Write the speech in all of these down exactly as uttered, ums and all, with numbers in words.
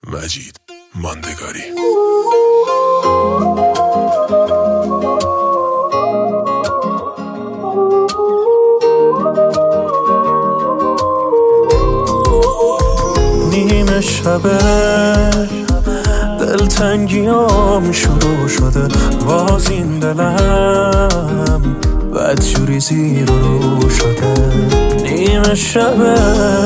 مجید ماندگاری. نیمه شبه دلتنگیام شروع شده، باز این دلم بدجوری زیر و رو شده. نیمه شبه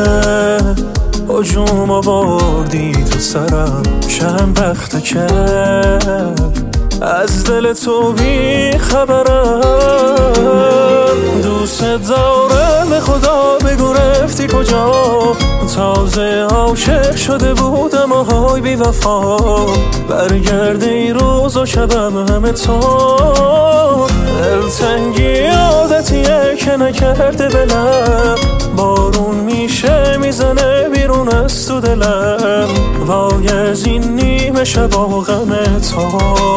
هجوم آوردی تو سرم، چند وقته که از دل تو بی خبرم. دوست دارم به خدا بگو رفتی کجا، تازه عاشق شده بودم و های بی وفا. برگرده ای روز و شبم همه تو، دلتنگی عادتیه که نکرده دلم. بارون میشه میزنه بیرون از تو دلم، وای از این نیمه شب و غم تو.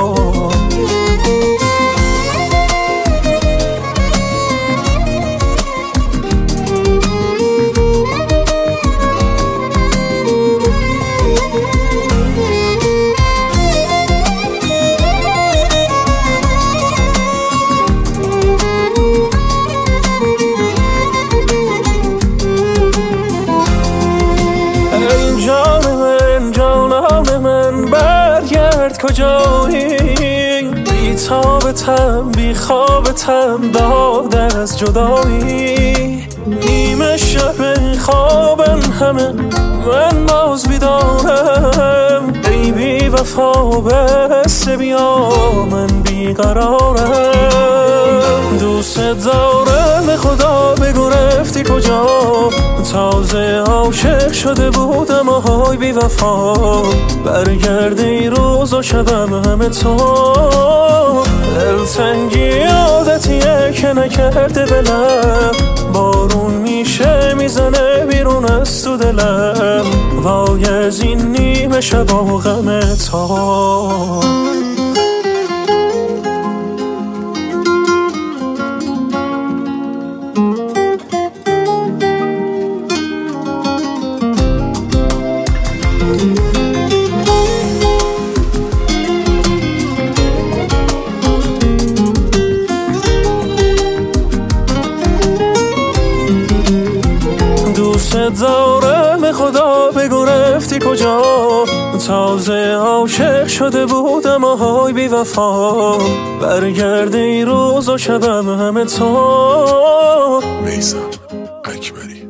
کجایی بی تابتم بی خوابتم، داد از جدایی. نیمه شب خوابم همه من باز بیدارم، ای بی وفا بس بیا من بیقرارم. دوست دارم به خدا بگو رفتی کجا، تازه عاشق شده بودم و های بی وفا. برگرده ای روز و شبم همه تو، دلتنگی عادتیه که نکرده دلم. بارون میشه میزنه بیرون از تو دلم، وای از این نیمه شب و غم تو. دوست دارم به خدا بگو رفتی کجا، تازه عاشق شده بودم و های بی وفا. برگرده ای روز و شبم همه تو. میثم اکبری.